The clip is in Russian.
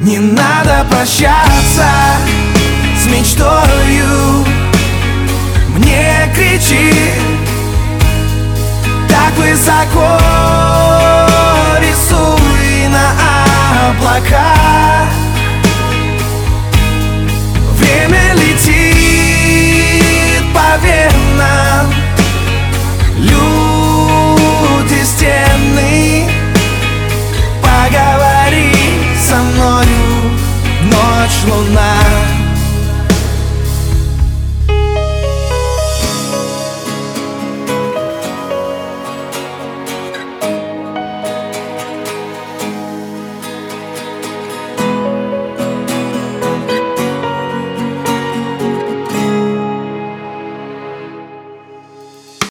Не надо прощаться с мечтою, мне кричи так высоко, рисуй на облаках. Время летит по венам, люди стены. Поговори со мною, ночь, луна.